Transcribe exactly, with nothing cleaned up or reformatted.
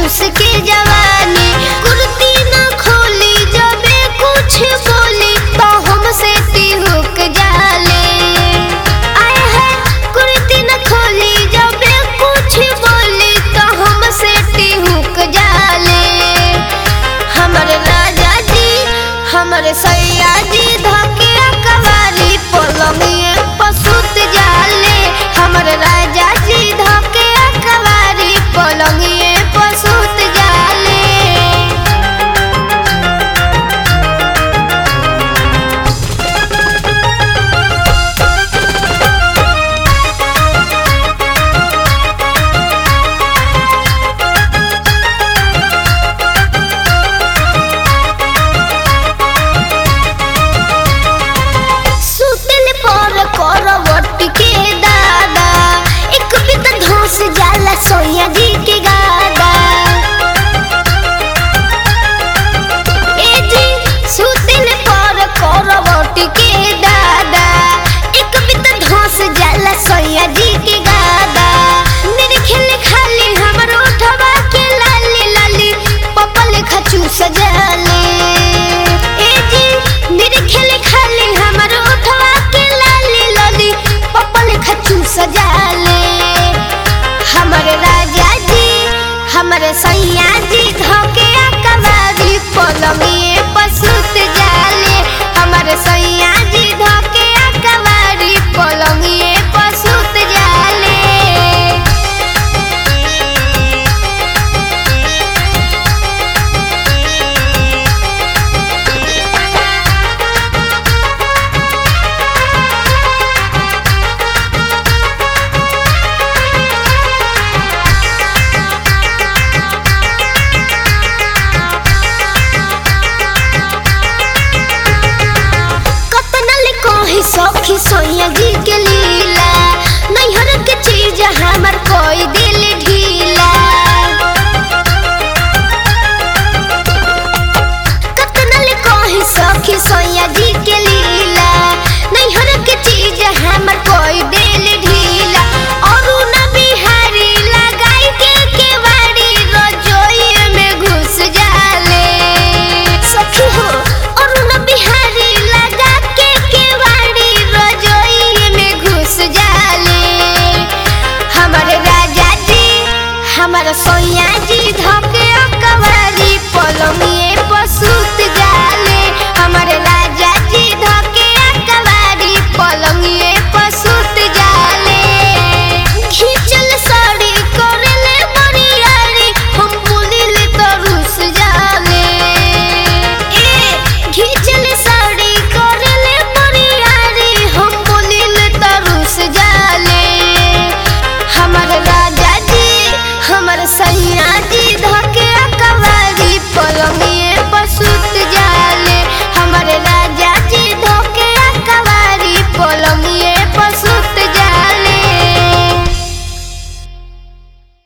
उसकी जवानी। कुर्ती न खोली जबे कुछ बोली तो हमसे तिहुक जाले। आए है कुर्ती न खोली जबे कुछ बोली तो हमसे तिहुक जाले। हमर राजा जी हमर सैया जी धके कवारी पलंगिए पसुत जाले। हमर राजा जी धके कवारी पलंगिए पसुत जाले। सुतल पर करवट के दादा एक बित धंस जाला सोया जी के गादा। ए जी सुतल पर करवट के दादा एक बित धंस जाला सोया जी के गादा। मेरे खेल खाली हमर उठवा के लाली लाली पपल खचू सजाले। ए जी मेरे खेल खाली हमर उठवा के लाली लाली पपल खचू सजाले। हमर राजा जी हमर सैया जी धके कवारी पलंगिए पसुत जाले। हमर सैया जी धके कवारी पलंगिए पसुत जाले। कतनल कोही सखी सोया जी के लीला नैहर के चीज हमर कोई दिल